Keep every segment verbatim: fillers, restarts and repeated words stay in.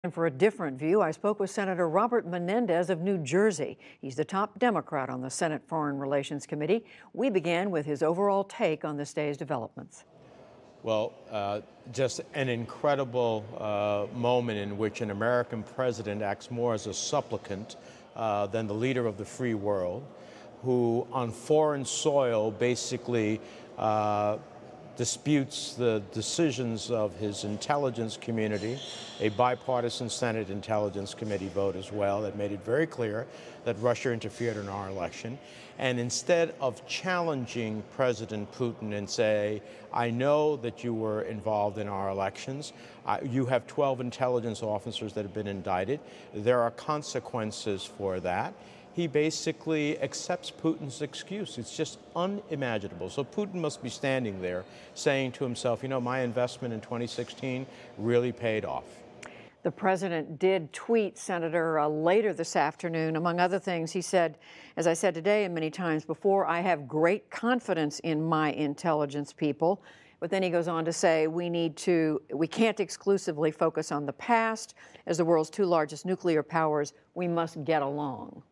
And for a different view, I spoke with Senator Robert Menendez of New Jersey. He's the top Democrat on the Senate Foreign Relations Committee. We began with his overall take on this day's developments. Well, uh, just an incredible uh, moment in which an American president acts more as a supplicant uh, than the leader of the free world, who on foreign soil basically uh, disputes the decisions of his intelligence community, a bipartisan Senate Intelligence Committee vote as well that made it very clear that Russia interfered in our election. And instead of challenging President Putin and say, I know that you were involved in our elections, uh, you have twelve intelligence officers that have been indicted, there are consequences for that. He basically accepts Putin's excuse. It's just unimaginable. So Putin must be standing there saying to himself, you know, my investment in twenty sixteen really paid off. The president did tweet, Senator, uh, later this afternoon. Among other things, he said, as I said today and many times before, I have great confidence in my intelligence people. But then he goes on to say we need to, we can't exclusively focus on the past. As the world's two largest nuclear powers, we must get along.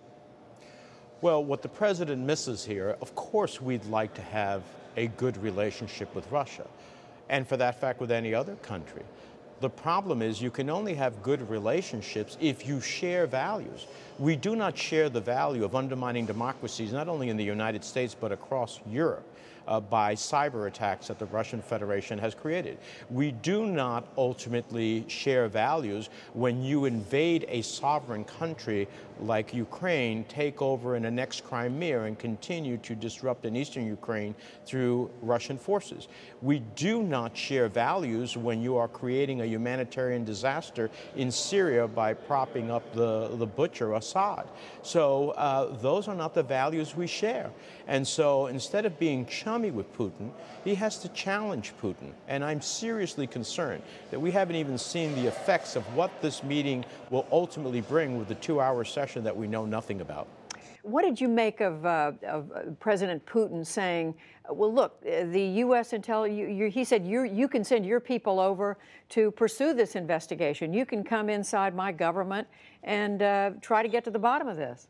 Well, what the president misses here, of course, we'd like to have a good relationship with Russia, and for that fact, with any other country. The problem is you can only have good relationships if you share values. We do not share the value of undermining democracies, not only in the United States, but across Europe. Uh, by cyber attacks that the Russian Federation has created. We do not ultimately share values when you invade a sovereign country like Ukraine, take over and annex Crimea, and continue to disrupt in eastern Ukraine through Russian forces. We do not share values when you are creating a humanitarian disaster in Syria by propping up the, the butcher Assad. So uh, those are not the values we share. And so instead of being chummy with Putin, he has to challenge Putin. And I'm seriously concerned that we haven't even seen the effects of what this meeting will ultimately bring with the two-hour session that we know nothing about. What did you make of, uh, of uh, President Putin saying, well, look, the U S intel, you, you, he said you you can send your people over to pursue this investigation. You can come inside my government and uh, try to get to the bottom of this.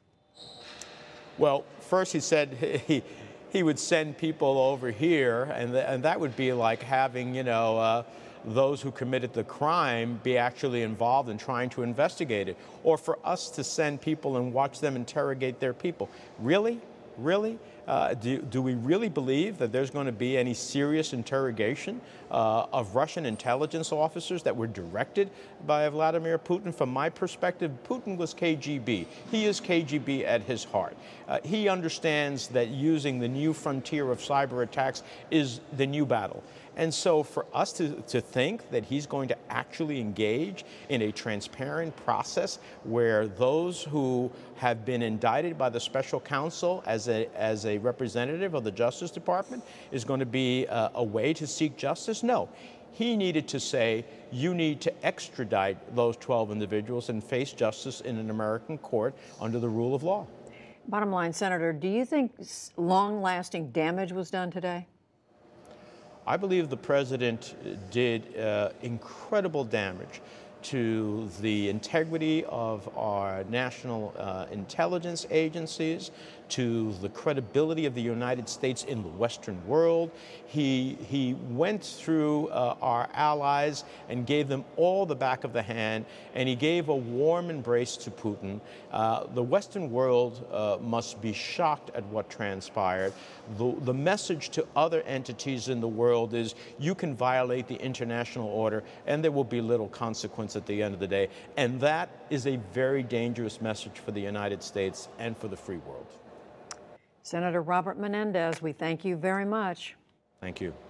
Well, first he said he, he would send people over here, and, th and that would be like having, you know, uh, those who committed the crime be actually involved in trying to investigate it, or for us to send people and watch them interrogate their people. Really? Really? Uh, do, do we really believe that there's going to be any serious interrogation uh, of Russian intelligence officers that were directed by Vladimir Putin? From my perspective, Putin was K G B. He is K G B at his heart. Uh, he understands that using the new frontier of cyber attacks is the new battle. And so for us to, to think that he's going to actually engage in a transparent process where those who have been indicted by the special counsel as a, as a representative of the Justice Department is going to be a, a way to seek justice? No. He needed to say, you need to extradite those twelve individuals and face justice in an American court under the rule of law. Bottom line, Senator, do you think long-lasting damage was done today? I believe the president did uh, incredible damage to the integrity of our national uh, intelligence agencies, to the credibility of the United States in the Western world. He, he went through uh, our allies and gave them all the back of the hand, and he gave a warm embrace to Putin. Uh, the Western world uh, must be shocked at what transpired. The, the message to other entities in the world is you can violate the international order and there will be little consequence at the end of the day. And that is a very dangerous message for the United States and for the free world. Senator Robert Menendez, we thank you very much. Thank you.